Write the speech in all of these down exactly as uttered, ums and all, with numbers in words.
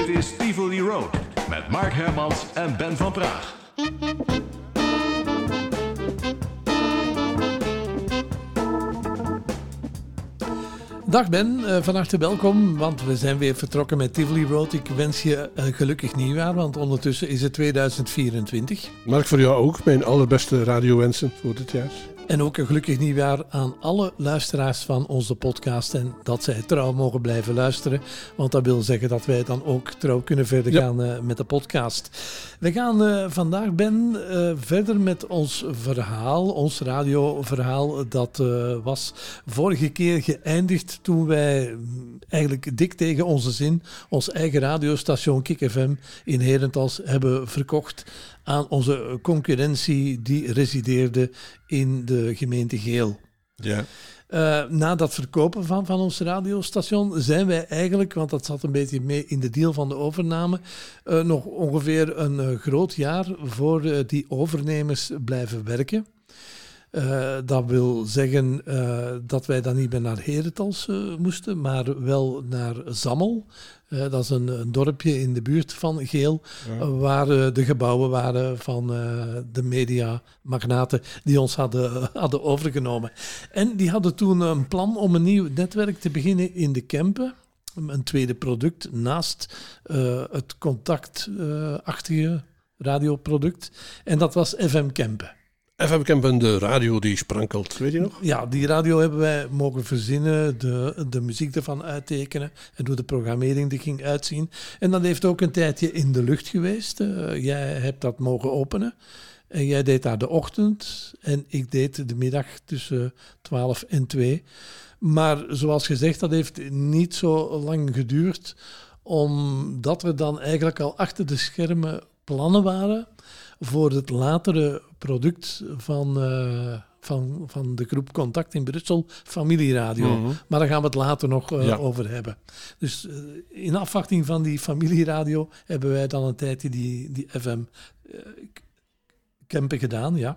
Dit is Tivoli Road met Mark Hermans en Ben van Praag. Dag Ben, uh, van harte welkom, want we zijn weer vertrokken met Tivoli Road. Ik wens je een gelukkig nieuwjaar, want ondertussen is het tweeduizend vierentwintig. Mark, voor jou ook mijn allerbeste radiowensen voor dit jaar. En ook een gelukkig nieuwjaar aan alle luisteraars van onze podcast. En dat zij trouw mogen blijven luisteren. Want dat wil zeggen dat wij dan ook trouw kunnen verder ja. gaan uh, met de podcast. We gaan uh, vandaag, Ben, uh, verder met ons verhaal. Ons radioverhaal. Dat uh, was vorige keer geëindigd toen wij eigenlijk dik tegen onze zin ons eigen radiostation Kik F M in Herentals hebben verkocht aan onze concurrentie die resideerde in de gemeente Geel. Ja. Uh, na dat verkopen van, van ons radiostation zijn wij eigenlijk, want dat zat een beetje mee in de deal van de overname, uh, nog ongeveer een uh, groot jaar voor uh, die overnemers blijven werken. Uh, dat wil zeggen uh, dat wij dan niet meer naar Herentals uh, moesten, maar wel naar Zammel. Uh, dat is een, een dorpje in de buurt van Geel, ja. uh, waar uh, de gebouwen waren van uh, de mediamagnaten die ons hadden, uh, hadden overgenomen. En die hadden toen een plan om een nieuw netwerk te beginnen in de Kempen. Een tweede product naast uh, het contactachtige uh, radioproduct. En dat was F M Kempen. F M Kempen, de radio die sprankelt, weet je nog? Ja, die radio hebben wij mogen verzinnen, de, de muziek ervan uittekenen en hoe de programmering er ging uitzien. En dat heeft ook een tijdje in de lucht geweest. Uh, jij hebt dat mogen openen en jij deed daar de ochtend en ik deed de middag tussen twaalf en twee. Maar zoals gezegd, dat heeft niet zo lang geduurd, omdat er dan eigenlijk al achter de schermen plannen waren voor het latere product van, uh, van, van de groep Contact in Brussel, Familieradio. Mm-hmm. Maar daar gaan we het later nog uh, ja. over hebben. Dus uh, in afwachting van die Familieradio hebben wij dan een tijdje die, die F M uh, Kempen gedaan, ja.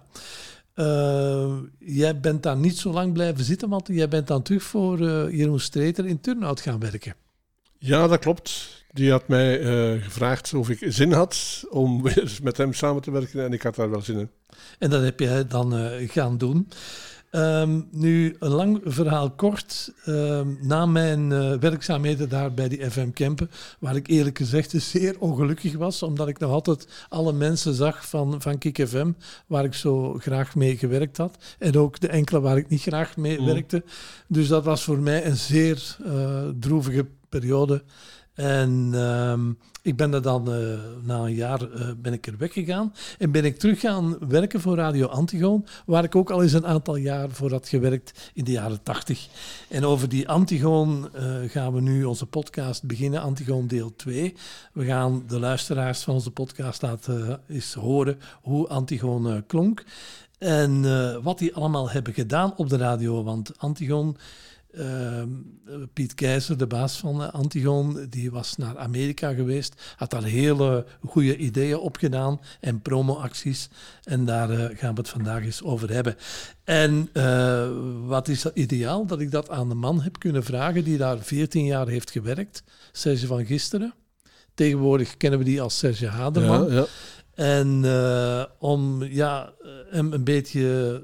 Uh, jij bent daar niet zo lang blijven zitten, want jij bent dan terug voor uh, Jeroen Streeter in Turnhout gaan werken. Ja, dat klopt. Die had mij uh, gevraagd of ik zin had om weer met hem samen te werken en ik had daar wel zin in. En dat heb jij dan uh, gaan doen. Um, nu, een lang verhaal kort. Um, na mijn uh, werkzaamheden daar bij die F M Kempen, waar ik eerlijk gezegd zeer ongelukkig was, omdat ik nog altijd alle mensen zag van, van Kik F M, waar ik zo graag mee gewerkt had. En ook de enkele waar ik niet graag mee mm. werkte. Dus dat was voor mij een zeer uh, droevige periode. En um, ik ben er dan, uh, na een jaar uh, ben ik er weggegaan en ben ik terug gaan werken voor Radio Antigoon, waar ik ook al eens een aantal jaar voor had gewerkt in de jaren tachtig. En over die Antigoon uh, gaan we nu onze podcast beginnen, Antigoon deel twee. We gaan de luisteraars van onze podcast laten uh, eens horen hoe Antigoon uh, klonk en uh, wat die allemaal hebben gedaan op de radio, want Antigoon... Uh, Piet Keizer, de baas van uh, Antigoon, die was naar Amerika geweest, had daar hele goede ideeën op gedaan en promoacties. En daar uh, gaan we het vandaag eens over hebben. En uh, wat is dat ideaal? Dat ik dat aan de man heb kunnen vragen die daar veertien jaar heeft gewerkt, Serge van Gisteren. Tegenwoordig kennen we die als Serge Haderman. Ja, ja. En uh, om ja, hem een beetje...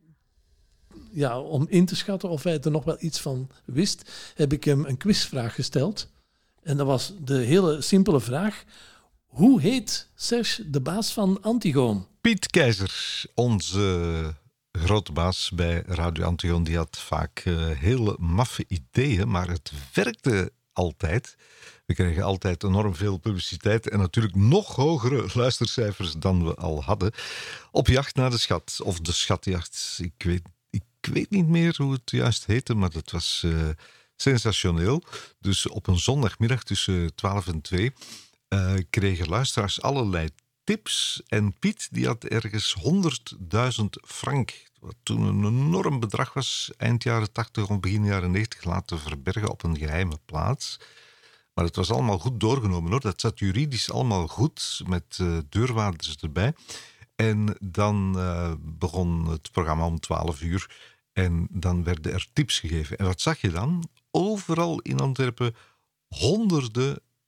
Ja, om in te schatten of hij er nog wel iets van wist, heb ik hem een quizvraag gesteld. En dat was de hele simpele vraag. Hoe heet Serge, de baas van Antigoon? Piet Keizer, onze grote baas bij Radio Antigoon, die had vaak uh, hele maffe ideeën, maar het werkte altijd. We kregen altijd enorm veel publiciteit en natuurlijk nog hogere luistercijfers dan we al hadden. Op jacht naar de schat, of de schatjacht, ik weet Ik weet niet meer hoe het juist heette, maar dat was uh, sensationeel. Dus op een zondagmiddag tussen twaalf en twee uh, kregen luisteraars allerlei tips. En Piet die had ergens honderdduizend frank, wat toen een enorm bedrag was, eind jaren tachtig of begin jaren negentig, laten verbergen op een geheime plaats. Maar het was allemaal goed doorgenomen, hoor. Dat zat juridisch allemaal goed, met uh, deurwaarders erbij. En dan uh, begon het programma om twaalf uur en dan werden er tips gegeven. En wat zag je dan? Overal in Antwerpen honderden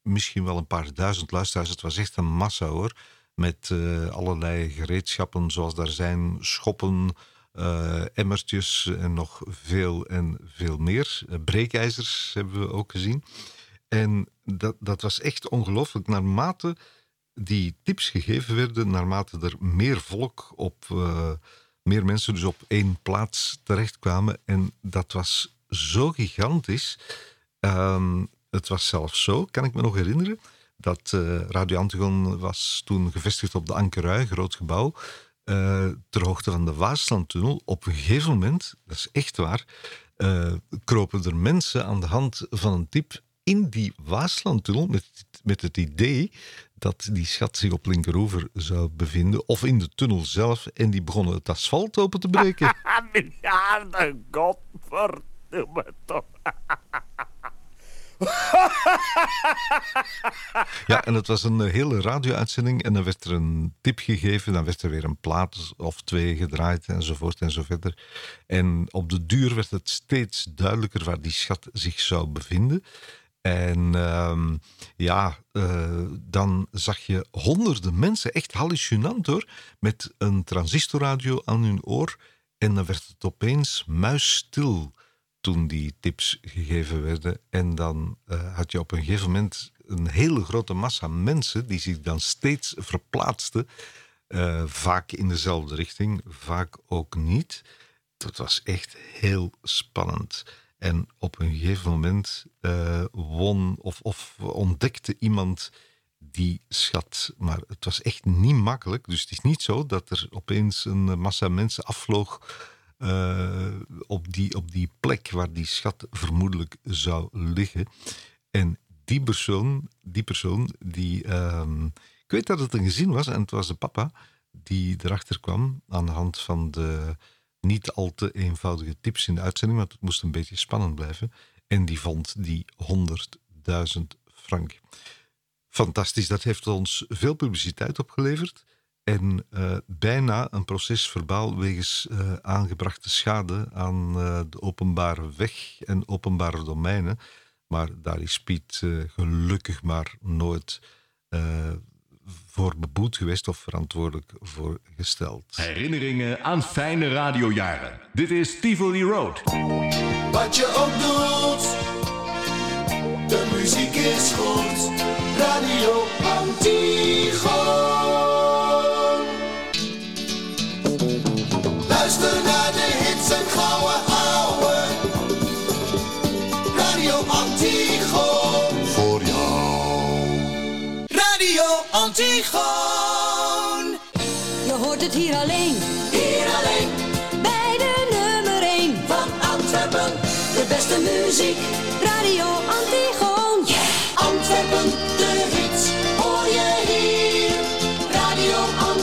misschien wel een paar duizend luisteraars. Het was echt een massa hoor. Met uh, allerlei gereedschappen zoals daar zijn. Schoppen, uh, emmertjes en nog veel en veel meer. Uh, breekijzers hebben we ook gezien. En dat, dat was echt ongelooflijk. Naarmate die tips gegeven werden, naarmate er meer volk op... Uh, meer mensen dus op één plaats terechtkwamen. En dat was zo gigantisch. Um, het was zelfs zo, kan ik me nog herinneren, dat uh, Radio Antigon was toen gevestigd op de Ankerui, groot gebouw, uh, ter hoogte van de Waaslandtunnel. Op een gegeven moment, dat is echt waar, uh, kropen er mensen aan de hand van een tip in die Waaslandtunnel met, met het idee dat die schat zich op linkeroever zou bevinden, of in de tunnel zelf, en die begonnen het asfalt open te breken. Miljarden, godverdomme toch. Ja, en het was een hele radio-uitzending en dan werd er een tip gegeven, dan werd er weer een plaat of twee gedraaid enzovoort en zo verder. En op de duur werd het steeds duidelijker waar die schat zich zou bevinden. En uh, ja, uh, dan zag je honderden mensen, echt hallucinant hoor, met een transistorradio aan hun oor. En dan werd het opeens muisstil toen die tips gegeven werden. En dan uh, had je op een gegeven moment een hele grote massa mensen die zich dan steeds verplaatsten. Uh, vaak in dezelfde richting, vaak ook niet. Dat was echt heel spannend. En op een gegeven moment uh, won of, of ontdekte iemand die schat. Maar het was echt niet makkelijk. Dus het is niet zo dat er opeens een massa mensen afvloog uh, op, die, op die plek waar die schat vermoedelijk zou liggen. En die persoon, die, persoon, die uh, ik weet dat het een gezin was en het was de papa die erachter kwam aan de hand van de niet al te eenvoudige tips in de uitzending, want het moest een beetje spannend blijven. En die vond die honderdduizend frank. Fantastisch, dat heeft ons veel publiciteit opgeleverd. En uh, bijna een proces-verbaal wegens uh, aangebrachte schade aan uh, de openbare weg en openbare domeinen. Maar daar is Piet uh, gelukkig maar nooit uh, voor beboet geweest of verantwoordelijk voor gesteld. Herinneringen aan fijne radiojaren. Dit is Tivoli Road. Wat je ook doet, de muziek is goed. Radio Antigon. Luister naar de hits en gouden ouwe. Radio Antigon. Voor jou. Radio Antigon. Je hoort het hier alleen. Hier alleen. Bij de nummer één. Van Antwerpen. De beste muziek. Radio Antigon. Yeah. Antwerpen, de hits. Hoor je hier. Radio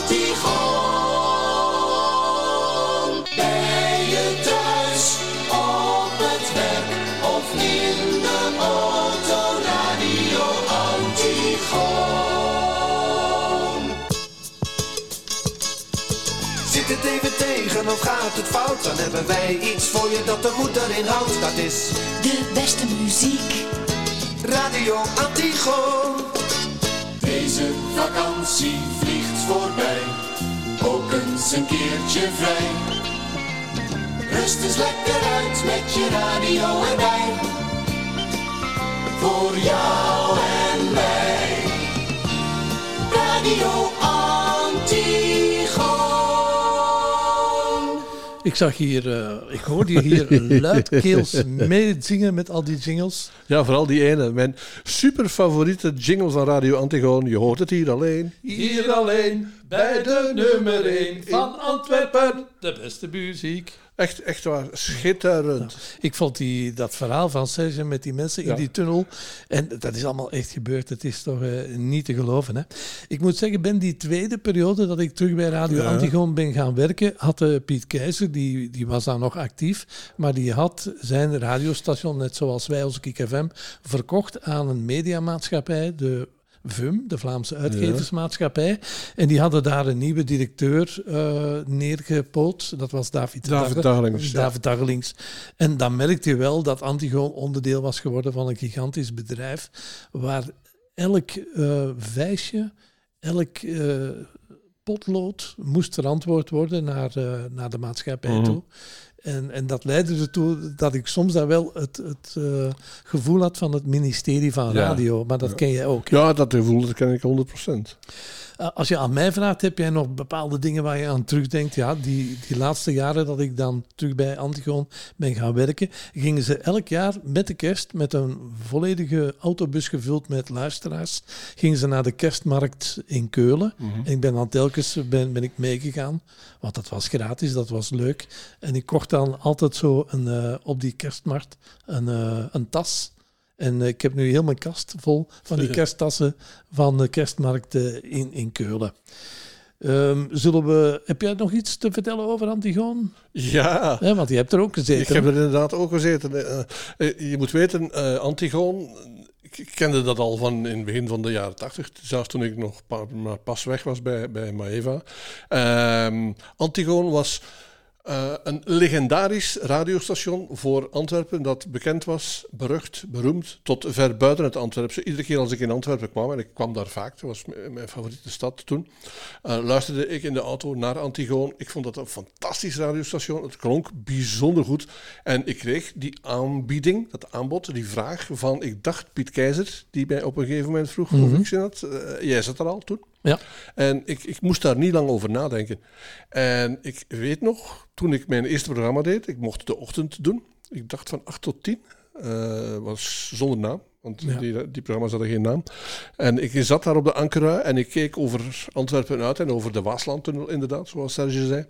Antigon. Bij je thuis. Op het werk. Of in de auto. Radio Antigon. Zit het even tegen of gaat het fout? Dan hebben wij iets voor je dat de moed erin houdt. Dat is De beste muziek. Radio Antigon. Deze vakantie vliegt voorbij. Ook eens een keertje vrij. Rust eens lekker uit met je radio erbij. Voor jou en mij. Radio Antigon. Ik zag hier, uh, ik hoorde je hier luidkeels meezingen met al die jingles. Ja, vooral die ene. Mijn super favoriete jingle van Radio Antigon. Je hoort het hier alleen. Hier alleen, bij de nummer één van Antwerpen. De beste muziek. Echt, echt waar. Schitterend. Nou, ik vond die, dat verhaal van Serge met die mensen in Ja. die tunnel. En dat is allemaal echt gebeurd. Het is toch uh, niet te geloven. Hè? Ik moet zeggen, ben die tweede periode dat ik terug bij Radio Ja. Antigon ben gaan werken, had uh, Piet Keizer, die, die was dan nog actief, maar die had zijn radiostation, net zoals wij, onze Kik F M, verkocht aan een mediamaatschappij, de V U M, de Vlaamse Uitgeversmaatschappij. En die hadden daar een nieuwe directeur uh, neergepoot. Dat was David, David Dagge- Daggelings, ja. David Daggelings. En dan merkte je wel dat Antigon onderdeel was geworden van een gigantisch bedrijf waar elk uh, vijsje, elk uh, potlood moest verantwoord worden naar, uh, naar de maatschappij mm-hmm. toe. En, en dat leidde ertoe dat ik soms daar wel het, het uh, gevoel had van het ministerie van radio. Ja. Maar dat ja. ken jij ook. Hè? Ja, dat gevoel dat ken ik honderd procent. Uh, als je aan mij vraagt, heb jij nog bepaalde dingen waar je aan terugdenkt? Ja, die, die laatste jaren dat ik dan terug bij Antigoon ben gaan werken, gingen ze elk jaar met de kerst, met een volledige autobus gevuld met luisteraars, gingen ze naar de kerstmarkt in Keulen. Mm-hmm. En ik ben dan telkens ben, ben ik meegegaan, want dat was gratis, dat was leuk. En ik kocht dan altijd zo een, uh, op die kerstmarkt een, uh, een tas. En uh, ik heb nu heel mijn kast vol van die kersttassen van de kerstmarkt uh, in, in Keulen. Um, zullen we, heb jij nog iets te vertellen over Antigoon? Ja. ja. Want je hebt er ook gezeten. Ik heb er inderdaad ook gezeten. Uh, uh, je moet weten, uh, Antigoon, ik kende dat al van in het begin van de jaren tachtig. Zelfs toen ik nog pa, maar pas weg was bij, bij Maeva. Uh, Antigoon was... Uh, een legendarisch radiostation voor Antwerpen dat bekend was, berucht, beroemd, tot ver buiten het Antwerpse. Iedere keer als ik in Antwerpen kwam, en ik kwam daar vaak, dat was m- mijn favoriete stad toen, uh, luisterde ik in de auto naar Antigoon. Ik vond dat een fantastisch radiostation. Het klonk bijzonder goed. En ik kreeg die aanbieding, dat aanbod, die vraag van, ik dacht Piet Keizer, die mij op een gegeven moment vroeg mm-hmm. of ik zin had. Uh, jij zat er al toen. Ja. En ik, ik moest daar niet lang over nadenken. En ik weet nog, toen ik mijn eerste programma deed, ik mocht de ochtend doen. Ik dacht van acht tot tien. Uh, was zonder naam, want ja. die, die programma's hadden geen naam. En ik zat daar op de Ankerui en ik keek over Antwerpen uit en over de Waaslandtunnel inderdaad, zoals Serge zei.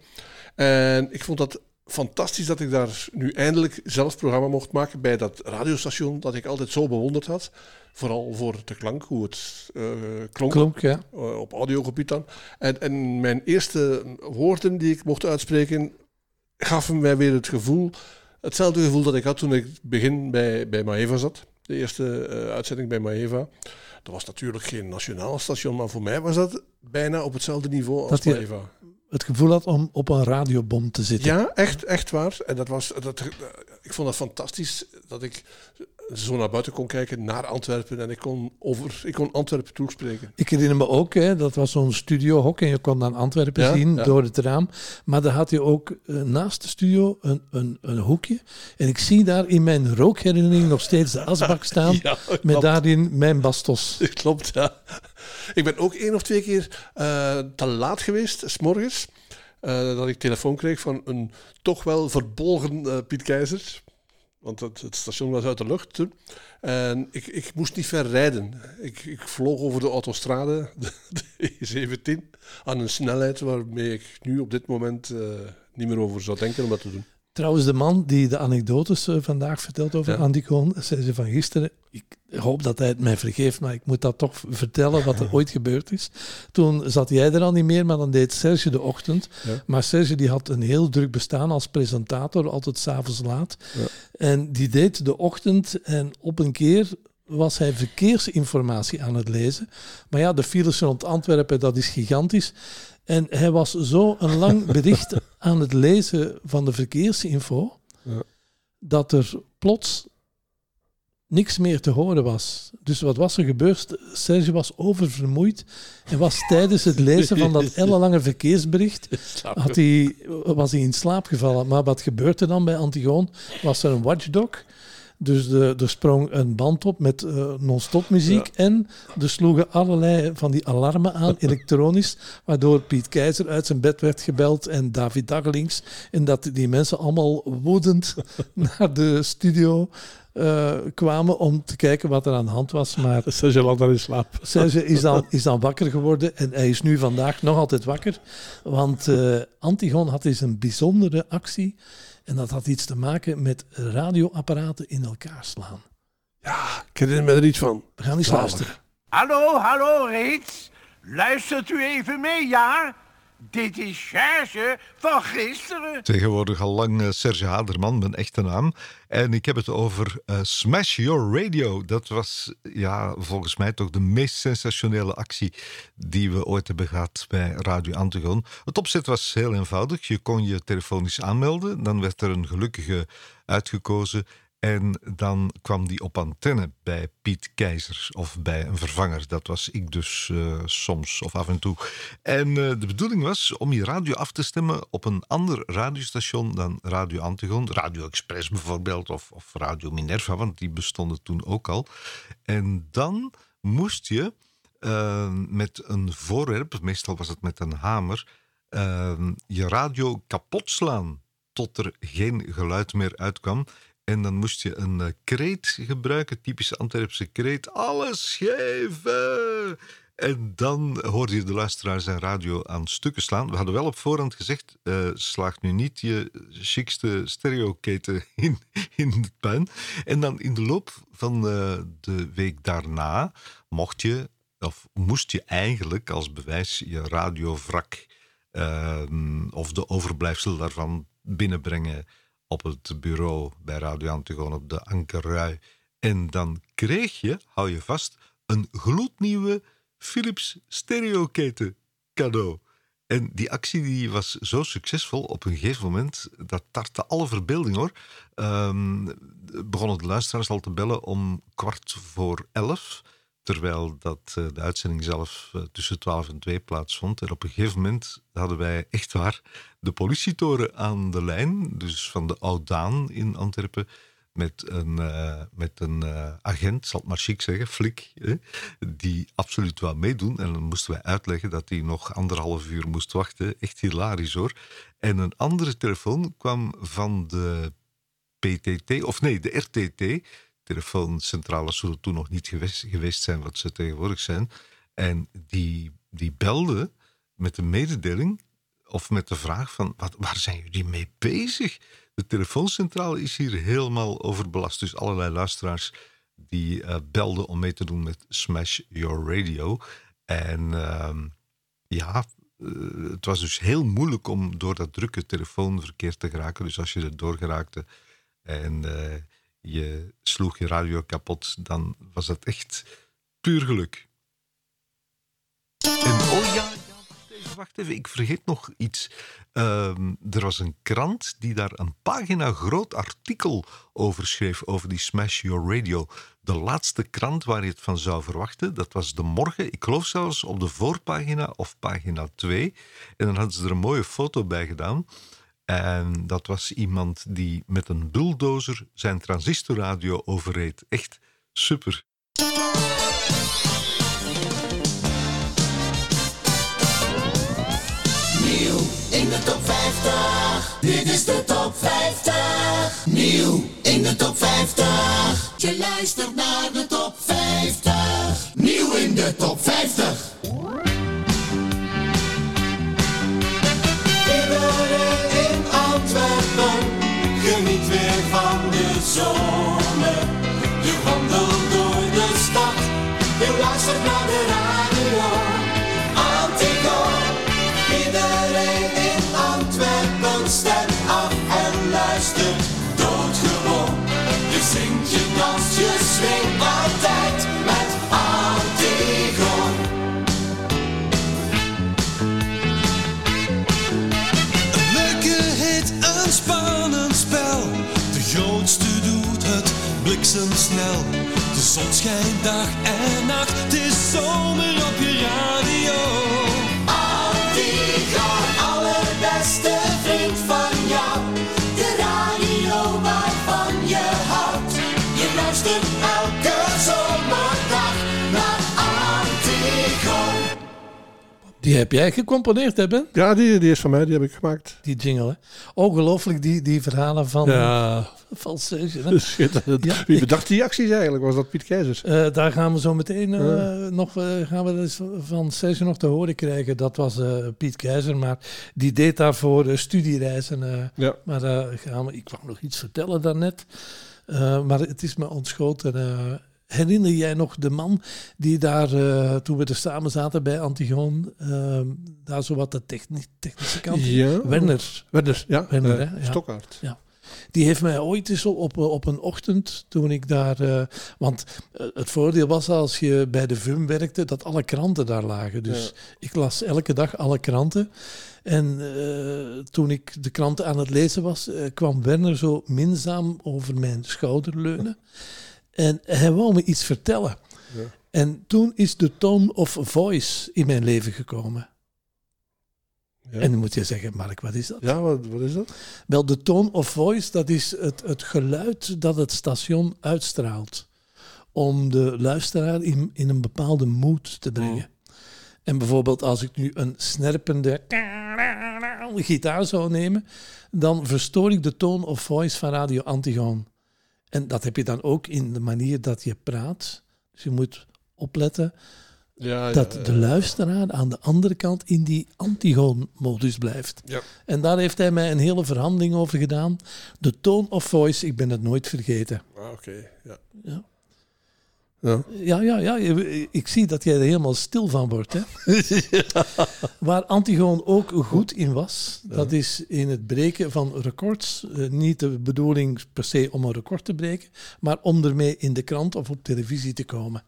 En ik vond dat fantastisch dat ik daar nu eindelijk zelf programma mocht maken bij dat radiostation dat ik altijd zo bewonderd had. Vooral voor de klank, hoe het uh, klonk, klonk ja. uh, op audiogebied dan. En, en mijn eerste woorden die ik mocht uitspreken, gaven mij weer het gevoel, hetzelfde gevoel dat ik had toen ik begin bij, bij Maeva zat. De eerste uh, uitzending bij Maeva. Dat was natuurlijk geen nationaal station, maar voor mij was dat bijna op hetzelfde niveau als dat Maeva. Het gevoel had om op een radiobom te zitten. Ja, echt, echt waar. En dat was, dat, ik vond dat fantastisch dat ik zo naar buiten kon kijken, naar Antwerpen. En ik kon, over, ik kon Antwerpen toespreken. Ik herinner me ook, hè, dat was zo'n studiohok en je kon dan Antwerpen ja, zien ja. door het raam. Maar daar had je ook uh, naast de studio een, een, een hoekje. En ik zie daar in mijn rookherinnering nog steeds de asbak staan. Ja, met daarin mijn bastos. Klopt, ja. Ik ben ook één of twee keer uh, te laat geweest, 's morgens. Uh, dat ik telefoon kreeg van een toch wel verbolgen uh, Piet Keizer. Want het, het station was uit de lucht toen. En ik, ik moest niet ver rijden. Ik, ik vloog over de autostrade, de, de E zeventien, aan een snelheid waarmee ik nu op dit moment uh, niet meer over zou denken om dat te doen. Trouwens, de man die de anekdotes uh, vandaag vertelt over ja. Antigoon, zei ze van gisteren, ik hoop dat hij het mij vergeeft, maar ik moet dat toch vertellen wat er ooit gebeurd is. Toen zat jij er al niet meer, maar dan deed Serge de ochtend. Ja. Maar Serge die had een heel druk bestaan als presentator, altijd 's avonds laat. Ja. En die deed de ochtend en op een keer was hij verkeersinformatie aan het lezen. Maar ja, de files rond Antwerpen, dat is gigantisch. En hij was zo een lang bericht aan het lezen van de verkeersinfo, ja. dat er plots niks meer te horen was. Dus wat was er gebeurd? Serge was oververmoeid en was tijdens het lezen van dat ellenlange verkeersbericht had hij, was hij in slaap gevallen. Maar wat gebeurde dan bij Antigoon? Was er een watchdog? Dus de, er sprong een band op met uh, non-stop muziek ja. en er sloegen allerlei van die alarmen aan, elektronisch, waardoor Piet Keizer uit zijn bed werd gebeld en David Dagelings. En dat die mensen allemaal woedend naar de studio uh, kwamen om te kijken wat er aan de hand was. Maar Serge lag dan in slaap. Serge is dan, is dan wakker geworden en hij is nu vandaag nog altijd wakker. Want uh, Antigoon had eens een bijzondere actie. En dat had iets te maken met radioapparaten in elkaar slaan. Ja, ik herinner me er iets van. We gaan eens Zalig. luisteren. Hallo, hallo reeds. Luistert u even mee, ja? Dit is Serge van gisteren. Tegenwoordig al lang uh, Serge Haderman, mijn echte naam. En ik heb het over uh, Smash Your Radio. Dat was ja, volgens mij toch de meest sensationele actie die we ooit hebben gehad bij Radio Antigoon. Het opzet was heel eenvoudig. Je kon je telefonisch aanmelden. Dan werd er een gelukkige uitgekozen. En dan kwam die op antenne bij Piet Keizer of bij een vervanger. Dat was ik dus uh, soms of af en toe. En uh, de bedoeling was om je radio af te stemmen op een ander radiostation dan Radio Antigoon. Radio Express bijvoorbeeld of, of Radio Minerva, want die bestonden toen ook al. En dan moest je uh, met een voorwerp, meestal was het met een hamer, uh, je radio kapot slaan tot er geen geluid meer uitkwam. En dan moest je een uh, kreet gebruiken, typische Antwerpse kreet. Alles geven! En dan hoorde je de luisteraar zijn radio aan stukken slaan. We hadden wel op voorhand gezegd, uh, slaag nu niet je chicste stereoketen in, in het puin. En dan in de loop van uh, de week daarna mocht je, of moest je eigenlijk als bewijs je radiowrak uh, of de overblijfsel daarvan binnenbrengen op het bureau bij Radio Antigoon op de Ankerrui. En dan kreeg je, hou je vast, een gloednieuwe Philips stereoketen cadeau. En die actie die was zo succesvol, op een gegeven moment, dat tartte alle verbeelding hoor, um, begonnen de luisteraars al te bellen om kwart voor elf, terwijl dat, uh, de uitzending zelf uh, tussen twaalf en twee plaatsvond. En op een gegeven moment hadden wij echt waar de politietoren aan de lijn, dus van de Oudaan in Antwerpen, met een, uh, met een uh, agent, zal het maar chic zeggen, flik, eh, die absoluut wou meedoen. En dan moesten wij uitleggen dat hij nog anderhalf uur moest wachten. Echt hilarisch hoor. En een andere telefoon kwam van de P T T, of nee, de R T T. Telefooncentrales zullen toen nog niet geweest, geweest zijn wat ze tegenwoordig zijn. En die, die belde met de mededeling of met de vraag van, wat, waar zijn jullie mee bezig? De telefooncentrale is hier helemaal overbelast. Dus allerlei luisteraars die uh, belden om mee te doen met Smash Your Radio. En uh, ja, uh, het was dus heel moeilijk om door dat drukke telefoonverkeer te geraken. Dus als je er door geraakte en uh, je sloeg je radio kapot, dan was dat echt puur geluk. En oh ja... Wacht even, ik vergeet nog iets. Uh, er was een krant die daar een pagina groot artikel over schreef, over die Smash Your Radio. De laatste krant waar je het van zou verwachten, dat was De Morgen. Ik geloof zelfs op de voorpagina of pagina twee. En dan hadden ze er een mooie foto bij gedaan. En dat was iemand die met een bulldozer zijn transistorradio overreed. Echt super. Nieuw in de top vijftig. Dit is de top vijftig. Nieuw in de top vijftig. Je luistert naar de top vijftig. Nieuw in de top vijftig. Iedereen in Antwerpen geniet weer van de zomer. Je wandelt door de stad. Je luistert naar de radio. Stem af en luister doodgewoon. Je zingt, je danst, je swingt altijd met Antigoon. Een leuke hit, een spannend spel. De grootste doet het bliksemsnel. De zon schijnt dag en nacht. Het is zomer op je radio. Antigoon, allerbeste vriend van jou. De radio waarvan je houdt. Je luistert elke zomerdag naar Antigoon. Die heb jij gecomponeerd, hè Ben? Ja, die, die is van mij, die heb ik gemaakt. Die jingle, hè? Ongelooflijk, die, die verhalen van Ja. Falsation, hè? Schitterend. Ja. Wie bedacht die acties eigenlijk? Was dat Piet Keizers? Uh, daar gaan we zo meteen uh, Ja. nog uh, gaan we dus van Serge nog te horen krijgen. Dat was uh, Piet Keizer, maar die deed daarvoor uh, studiereizen. Uh, Ja. Maar uh, gaan we, ik wou nog iets vertellen daarnet. Uh, maar het is me ontschoten. Uh, herinner jij nog de man die daar, uh, toen we er samen zaten bij Antigoon, uh, daar zo wat de techni- technische kant? Ja. Werner. Werner, Ja, Werner, eh, hè? Ja. Stokkaert. Ja. Die heeft mij ooit eens op, op een ochtend, toen ik daar... Uh, want uh, het voordeel was als je bij de V U M werkte, dat alle kranten daar lagen. Dus ja. ik las elke dag alle kranten. En uh, toen ik de kranten aan het lezen was, uh, kwam Werner zo minzaam over mijn schouder leunen. En hij wou me iets vertellen. Ja. En toen is de tone of voice in mijn leven gekomen. Ja. En dan moet je zeggen, Mark, wat is dat? Ja, wat, wat is dat? Wel, de tone of voice, dat is het, het geluid dat het station uitstraalt. Om de luisteraar in, in een bepaalde mood te brengen. Mm. En bijvoorbeeld als ik nu een snerpende gitaar zou nemen, dan verstoor ik de tone of voice van Radio Antigoon. En dat heb je dan ook in de manier dat je praat. Dus je moet opletten ja, dat ja, ja. de luisteraar aan de andere kant in die Antigoon-modus blijft. Ja. En daar heeft hij mij een hele verhandeling over gedaan. De tone of voice, ik ben het nooit vergeten. Ah, oké, okay. ja. ja. Ja. Ja, ja, ja. Ik zie dat jij er helemaal stil van wordt. Hè? Ja. Waar Antigoon ook goed in was, ja. dat is in het breken van records. Uh, niet de bedoeling per se om een record te breken, maar om ermee in de krant of op televisie te komen.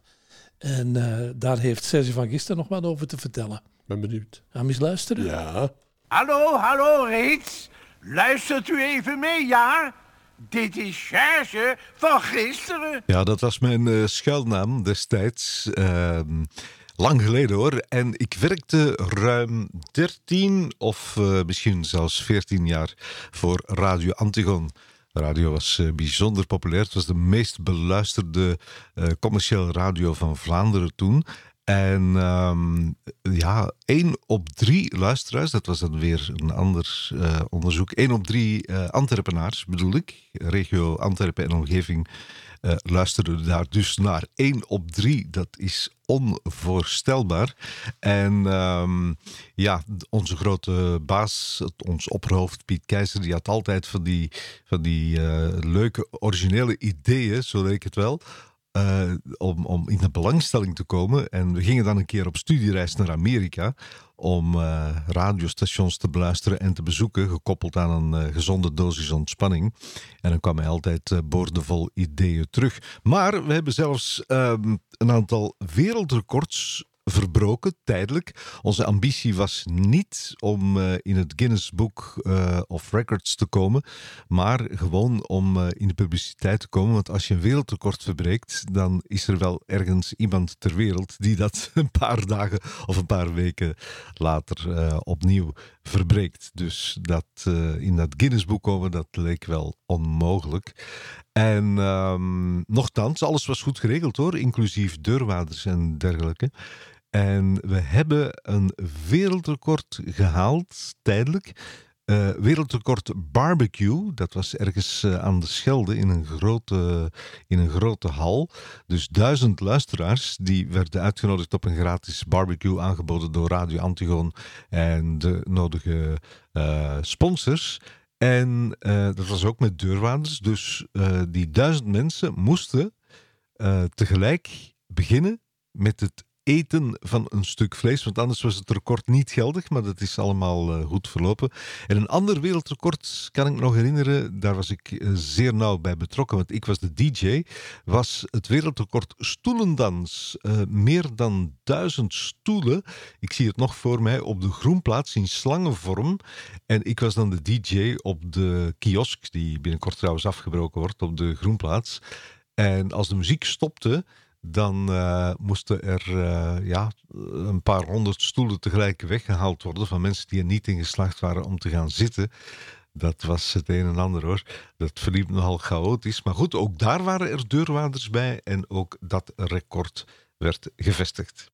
En uh, daar heeft Serge van Gister nog wat over te vertellen. Ben benieuwd. Gaan we eens luisteren? Ja. Hallo, hallo reeds. Luistert u even mee, ja? Dit is Serge van Gisteren. Ja, dat was mijn uh, schuilnaam destijds. Uh, lang geleden hoor. En ik werkte ruim dertien of uh, misschien zelfs veertien jaar voor Radio Antigoon. De radio was uh, bijzonder populair. Het was de meest beluisterde uh, commerciële radio van Vlaanderen toen. En um, ja, één op drie luisteraars, dat was dan weer een ander uh, onderzoek. één op drie uh, Antwerpenaars, bedoel ik, regio Antwerpen en omgeving, uh, luisterden daar dus naar. één op drie, dat is onvoorstelbaar. En um, ja, onze grote baas, ons opperhoofd Piet Keizer, die had altijd van die, van die uh, leuke, originele ideeën, zo leek het wel. Uh, om, om in de belangstelling te komen. En we gingen dan een keer op studiereis naar Amerika om uh, radiostations te beluisteren en te bezoeken, gekoppeld aan een uh, gezonde dosis ontspanning. En dan kwam hij altijd uh, boordevol ideeën terug. Maar we hebben zelfs uh, een aantal wereldrecords verbroken, tijdelijk. Onze ambitie was niet om uh, in het Guinness Book uh, of Records te komen, maar gewoon om uh, in de publiciteit te komen. Want als je een wereldrecord verbreekt, dan is er wel ergens iemand ter wereld die dat een paar dagen of een paar weken later uh, opnieuw verbreekt. Dus dat uh, in dat Guinness Book komen, dat leek wel onmogelijk. En um, nochtans, alles was goed geregeld hoor, inclusief deurwaarders en dergelijke. En we hebben een wereldrecord gehaald, tijdelijk. Uh, wereldrecord barbecue, dat was ergens uh, aan de Schelde in een, grote, in een grote hal. Dus duizend luisteraars die werden uitgenodigd op een gratis barbecue aangeboden door Radio Antigoon en de nodige uh, sponsors. En uh, dat was ook met deurwaarders. Dus uh, die duizend mensen moesten uh, tegelijk beginnen met het eten van een stuk vlees, want anders was het record niet geldig, maar dat is allemaal uh, goed verlopen. En een ander wereldrecord, kan ik me nog herinneren, daar was ik uh, zeer nauw bij betrokken, want ik was de D J, was het wereldrecord stoelendans. Uh, meer dan duizend stoelen, ik zie het nog voor mij, op de Groenplaats in slangenvorm. En ik was dan de D J op de kiosk, die binnenkort trouwens afgebroken wordt, op de Groenplaats. En als de muziek stopte, dan uh, moesten er uh, ja, een paar honderd stoelen tegelijk weggehaald worden van mensen die er niet in geslaagd waren om te gaan zitten. Dat was het een en ander hoor. Dat verliep nogal chaotisch. Maar goed, ook daar waren er deurwaarders bij en ook dat record werd gevestigd.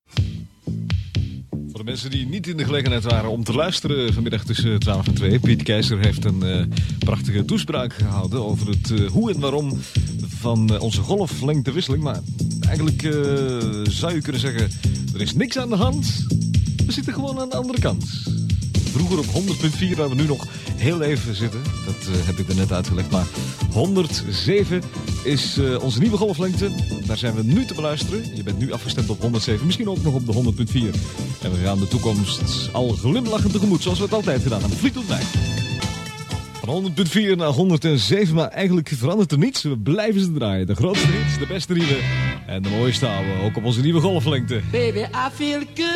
Voor de mensen die niet in de gelegenheid waren om te luisteren vanmiddag tussen twaalf en twee. Piet Keizer heeft een uh, prachtige toespraak gehouden over het uh, hoe en waarom van uh, onze golflengtewisseling. Maar eigenlijk uh, zou je kunnen zeggen, er is niks aan de hand. We zitten gewoon aan de andere kant. Vroeger op honderd punt vier, waar we nu nog heel even zitten. Dat uh, heb ik er net uitgelegd. Maar honderdzeven is uh, onze nieuwe golflengte. Daar zijn we nu te beluisteren. Je bent nu afgestemd op honderdzeven. Misschien ook nog op de honderd punt vier. En we gaan de toekomst al glimlachend tegemoet. Zoals we het altijd gedaan hebben. Fleetwood Mac. Van honderd komma vier naar honderdzeven, maar eigenlijk verandert er niets. We blijven ze draaien. De grootste hits, de beste nieuwe en de mooiste oude. Ook op onze nieuwe golflengte. Baby, I feel good.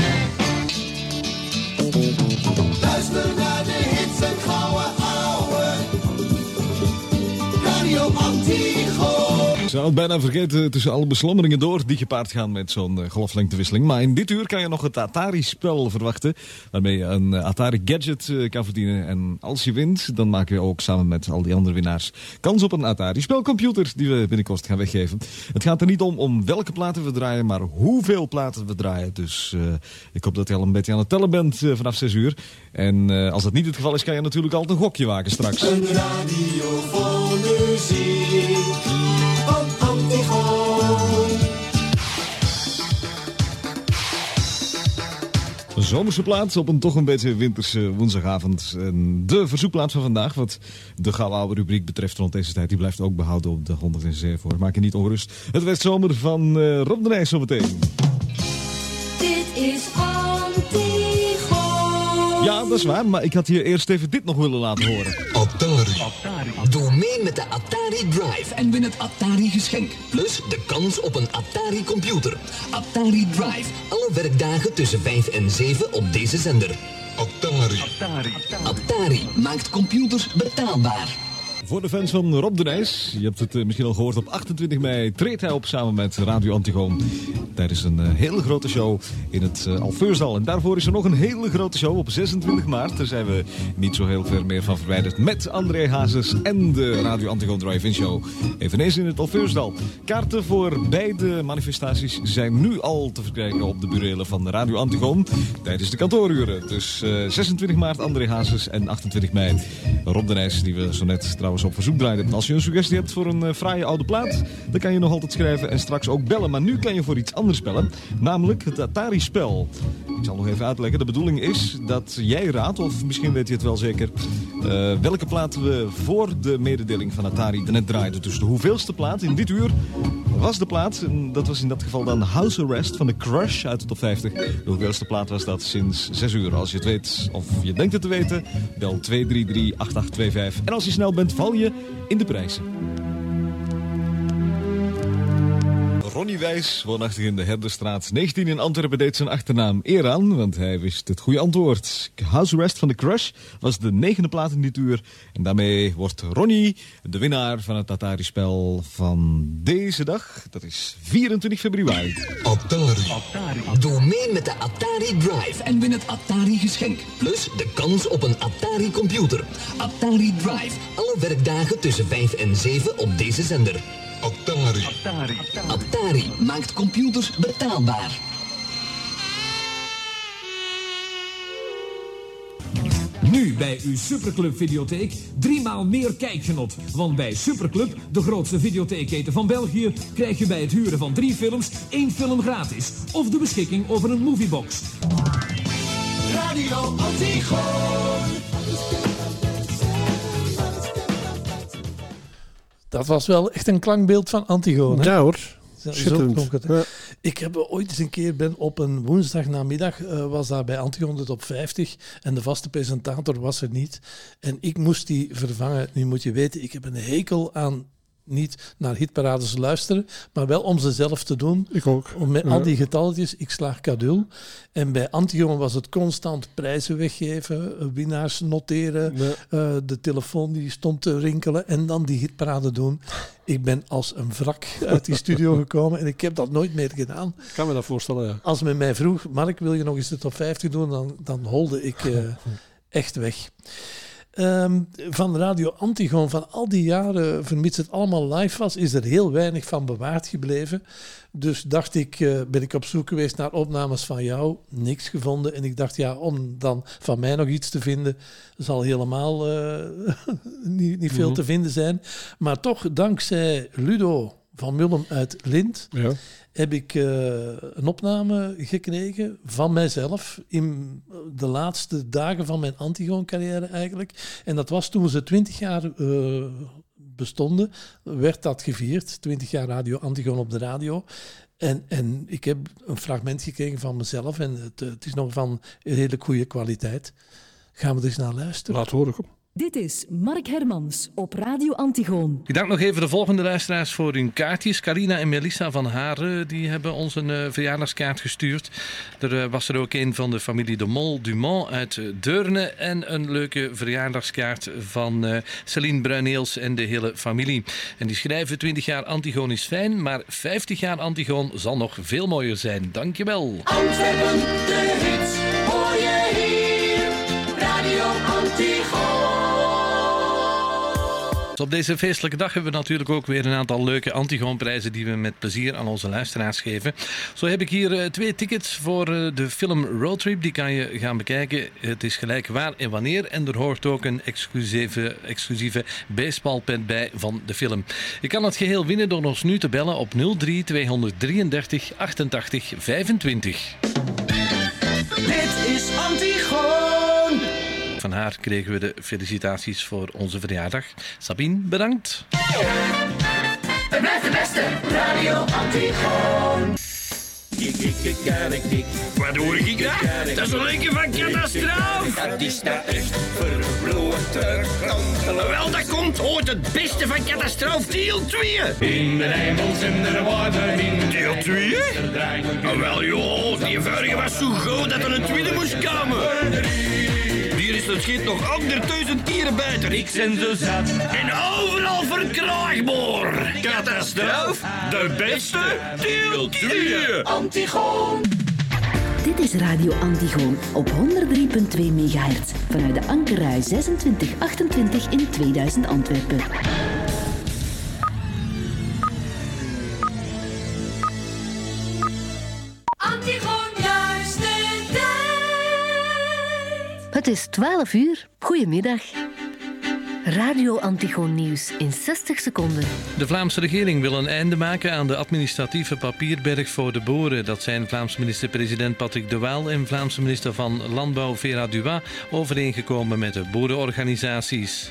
Luister naar de hits en gouden ouwe. Radio Antigo. Ik zou het bijna vergeten tussen alle beslommeringen door die gepaard gaan met zo'n uh, golflengtewisseling. Maar in dit uur kan je nog het Atari-spel verwachten. Waarmee je een uh, Atari-gadget uh, kan verdienen. En als je wint, dan maken we ook samen met al die andere winnaars kans op een Atari-spelcomputer die we binnenkort gaan weggeven. Het gaat er niet om om welke platen we draaien, maar hoeveel platen we draaien. Dus uh, ik hoop dat je al een beetje aan het tellen bent uh, vanaf zes uur. En uh, als dat niet het geval is, kan je natuurlijk altijd een gokje wagen straks. Een radio vol muziek van Antigoon. Een zomerse plaat op een toch een beetje winterse woensdagavond. En de verzoekplaat van vandaag, wat de gouden oude rubriek betreft rond deze tijd, die blijft ook behouden op de honderdzeven voor. Maak je niet ongerust. Het werd zomer van uh, Rob de Nijs zometeen. Dit is Antigoon. Ja, dat is waar, maar ik had hier eerst even dit nog willen laten horen. Atari. Atari. Doe mee met de Atari Drive en win het Atari geschenk. Plus de kans op een Atari computer. Atari Drive. Alle werkdagen tussen vijf en zeven op deze zender. Atari. Atari. Atari maakt computers betaalbaar. Voor de fans van Rob de Nijs, je hebt het uh, misschien al gehoord, op achtentwintig mei treedt hij op samen met Radio Antigoon tijdens een uh, hele grote show in het uh, Alfeursdal. En daarvoor is er nog een hele grote show op zesentwintig maart. Daar zijn we niet zo heel ver meer van verwijderd met André Hazes en de Radio Antigoon Drive-In Show. Eveneens in het Alfeursdal. Kaarten voor beide manifestaties zijn nu al te verkrijgen op de burelen van Radio Antigoon tijdens de kantooruren. Dus uh, zesentwintig maart André Hazes en achtentwintig mei Rob de Nijs, die we zo net trouwens op verzoek draaiden. Als je een suggestie hebt voor een uh, fraaie oude plaat, dan kan je nog altijd schrijven en straks ook bellen. Maar nu kan je voor iets anders bellen, namelijk het Atari-spel. Ik zal nog even uitleggen. De bedoeling is dat jij raadt, of misschien weet je het wel zeker, uh, welke plaat we voor de mededeling van Atari net draaiden. Dus de hoeveelste plaat in dit uur was de plaat, en dat was in dat geval dan House Arrest van de Crush uit de top vijftig. De hoeveelste plaat was dat sinds zes uur. Als je het weet, of je denkt het te weten, bel twee drie drie acht acht twee vijf. En als je snel bent, val je in de prijzen. Ronnie Wijs, woonachtig in de Herderstraat negentien in Antwerpen, deed zijn achternaam eer aan, want hij wist het goede antwoord. House Arrest van The Crush was de negende plaat in dit uur. En daarmee wordt Ronnie de winnaar van het Atari-spel van deze dag. Dat is vierentwintig februari. Atari. Atari. Doe mee met de Atari Drive en win het Atari geschenk. Plus de kans op een Atari computer. Atari Drive. Alle werkdagen tussen vijf en zeven op deze zender. Atari. Atari. Atari maakt computers betaalbaar. Nu bij uw Superclub Videotheek driemaal meer kijkgenot. Want bij Superclub, de grootste videotheekketen van België, krijg je bij het huren van drie films één film gratis. Of de beschikking over een moviebox. Radio Antigoon. Dat was wel echt een klankbeeld van Antigoon. Hè? Ja hoor. Zo, zo klonk het. Ja. Ik heb ooit eens een keer ben op een woensdagnamiddag uh, was daar bij Antigoon de top vijftig en de vaste presentator was er niet. En ik moest die vervangen. Nu moet je weten, ik heb een hekel aan niet naar hitparades luisteren, maar wel om ze zelf te doen. Ik ook. Om met ja. al die getalletjes, ik slaag kadul. En bij Antigoon was het constant prijzen weggeven, winnaars noteren, ja. uh, de telefoon die stond te rinkelen en dan die hitparade doen. Ik ben als een wrak uit die studio gekomen en ik heb dat nooit meer gedaan. Ik kan me dat voorstellen, ja. Als men mij vroeg, Mark, wil je nog eens de top vijftig doen, dan, dan holde ik uh, echt weg. Um, van Radio Antigoon, van al die jaren, vermits het allemaal live was, is er heel weinig van bewaard gebleven. Dus dacht ik, uh, ben ik op zoek geweest naar opnames van jou, niks gevonden. En ik dacht, ja, om dan van mij nog iets te vinden, zal helemaal uh, niet, niet veel mm-hmm. te vinden zijn. Maar toch, dankzij Ludo van Mullen uit Lint, ja. heb ik uh, een opname gekregen van mijzelf in de laatste dagen van mijn Antigoon-carrière eigenlijk. En dat was toen ze twintig jaar uh, bestonden, werd dat gevierd. twintig jaar Radio Antigoon op de radio. En, en ik heb een fragment gekregen van mezelf en het, het is nog van redelijk goede kwaliteit. Gaan we er eens naar luisteren? Laat horen, kom. Dit is Mark Hermans op Radio Antigoon. Ik dank nog even de volgende luisteraars voor hun kaartjes. Carina en Melissa van Haren die hebben ons een uh, verjaardagskaart gestuurd. Er uh, was er ook een van de familie de Mol Dumont uit uh, Deurne. En een leuke verjaardagskaart van uh, Celine Bruineels en de hele familie. En die schrijven twintig jaar Antigoon is fijn, maar vijftig jaar Antigoon zal nog veel mooier zijn. Dankjewel. Antwerpen, de hits, hoor je hier. Radio Antigoon. Op deze feestelijke dag hebben we natuurlijk ook weer een aantal leuke Antigoon-prijzen die we met plezier aan onze luisteraars geven. Zo heb ik hier uh, twee tickets voor uh, de film Roadtrip. Die kan je gaan bekijken. Het is gelijk waar en wanneer. En er hoort ook een exclusieve, exclusieve baseballpet bij van de film. Je kan het geheel winnen door ons nu te bellen op nul drie tweehonderddrieëndertig achtentachtig vijfentwintig. Dit is Antigoon. Van haar kregen we de felicitaties voor onze verjaardag. Sabine, bedankt. Het blijft de beste Radio Antigoon. Wat hoor ik daar? Dat is een leuke van Katastrof. Dat is daar echt verblote kantelen. Wel, dat komt ooit het beste van Katastrof deel twee. In de hemels en de water in Deel twee? Oh, wel joh, die vorige was zo goed dat er een tweede moest komen. Hier is het schiet nog honderdduizend keren buiten. Ik ben zo zat. En overal verkrijgbaar. Katastrof, de beste deel twee. Antigoon. Dit is Radio Antigoon op honderd drie komma twee megahertz vanuit de Ankerrui zesentwintig achtentwintig in tweeduizend Antwerpen. Antigoon, juiste tijd. Het is twaalf uur. Goedemiddag. Radio Antigoon Nieuws in zestig seconden. De Vlaamse regering wil een einde maken aan de administratieve papierberg voor de boeren. Dat zijn Vlaams minister-president Patrick de Waal en Vlaamse minister van Landbouw Vera Duwa overeengekomen met de boerenorganisaties.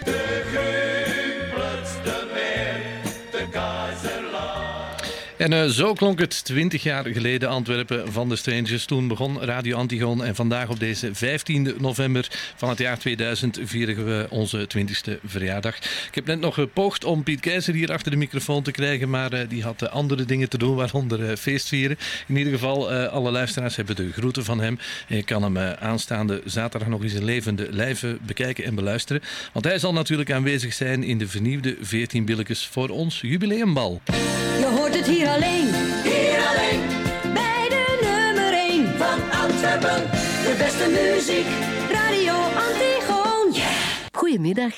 En uh, zo klonk het twintig jaar geleden Antwerpen van de Strangers. Toen begon Radio Antigoon en vandaag op deze vijftiende november van het jaar tweeduizend vieren we onze twintigste verjaardag. Ik heb net nog gepoogd om Piet Keizer hier achter de microfoon te krijgen, maar uh, die had uh, andere dingen te doen, waaronder uh, feestvieren. In ieder geval, uh, alle luisteraars hebben de groeten van hem. En je kan hem uh, aanstaande zaterdag nog eens in levende lijven bekijken en beluisteren. Want hij zal natuurlijk aanwezig zijn in de vernieuwde veertien billetjes voor ons jubileumbal. Je hoort het hier alleen. Hier alleen. Bij de nummer één Van Antwerpen. De beste muziek. Radio Antigoon. Yeah. Goedemiddag.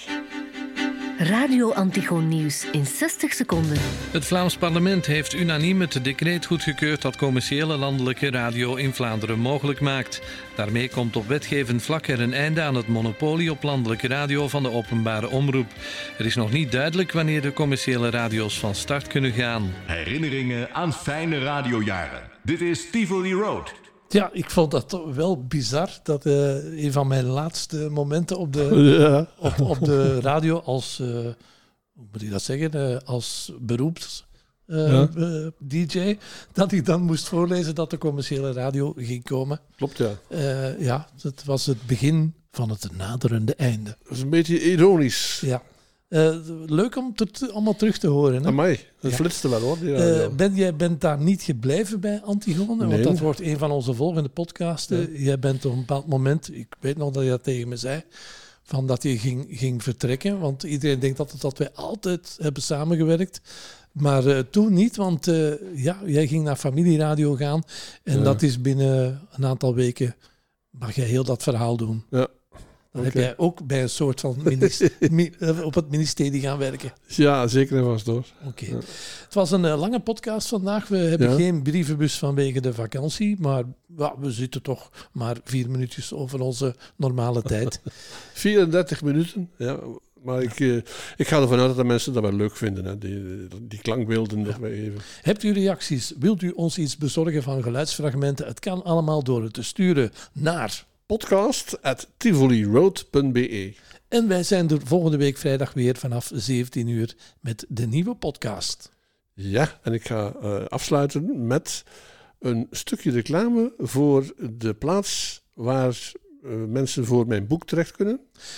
Radio Antigoon Nieuws in zestig seconden. Het Vlaams parlement heeft unaniem het decreet goedgekeurd dat commerciële landelijke radio in Vlaanderen mogelijk maakt. Daarmee komt op wetgevend vlak er een einde aan het monopolie op landelijke radio van de openbare omroep. Er is nog niet duidelijk wanneer de commerciële radio's van start kunnen gaan. Herinneringen aan fijne radiojaren. Dit is Tivoli Road. Ja, ik vond dat toch wel bizar. Dat uh, een van mijn laatste momenten op de, Ja. op, op de radio als, uh, hoe moet ik dat zeggen, uh, als beroeps uh, Ja. uh, D J, dat ik dan moest voorlezen dat de commerciële radio ging komen. Klopt, ja. Uh, ja, het was het begin van het naderende einde. Dat is een beetje ironisch. Ja. Uh, leuk om het allemaal terug te horen. Hè? Amai, dat Ja. flitste wel hoor. Die Uh, radio. ben jij bent daar niet gebleven bij Antigone? Nee. Want dat wordt een van onze volgende podcasten. Ja. Jij bent op een bepaald moment, ik weet nog dat je dat tegen me zei, van dat je ging, ging vertrekken. Want iedereen denkt altijd dat wij altijd hebben samengewerkt. Maar uh, toen niet, want uh, ja, jij ging naar familieradio gaan. En Ja. dat is binnen een aantal weken, mag jij heel dat verhaal doen. Ja. Dan Oké. heb jij ook bij een soort van minis- mi- uh, op het ministerie gaan werken. Ja, zeker en vast hoor. Oké. Ja. Het was een uh, lange podcast vandaag. We hebben Ja. geen brievenbus vanwege de vakantie. Maar ja, we zitten toch maar vier minuutjes over onze normale tijd. vierendertig minuten, ja. Maar ik, uh, ik ga ervan uit dat de mensen dat wel leuk vinden, hè. Die, die klankbeelden dat wij even. Hebt u reacties? Wilt u ons iets bezorgen van geluidsfragmenten? Het kan allemaal door het te sturen naar podcast at tivoliroad punt be. En wij zijn er volgende week vrijdag weer vanaf zeventien uur met de nieuwe podcast. Ja, en ik ga uh, afsluiten met een stukje reclame voor de plaats waar uh, mensen voor mijn boek terecht kunnen.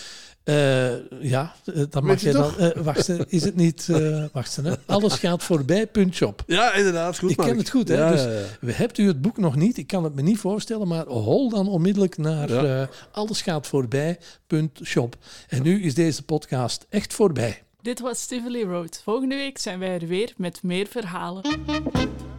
Uh, ja, dat mag je dan. Uh, wacht, is het niet... Uh, wacht, hè? Alles gaat voorbij, punt shop. Ja, inderdaad. Goed, ik ken het goed, hè? Ja, dus ja, ja. We hebt u het boek nog niet. Ik kan het me niet voorstellen, maar hol dan onmiddellijk naar ja. uh, alles gaat voorbij, punt shop. En nu is deze podcast echt voorbij. Dit was Tivoli Road. Volgende week zijn wij er weer met meer verhalen.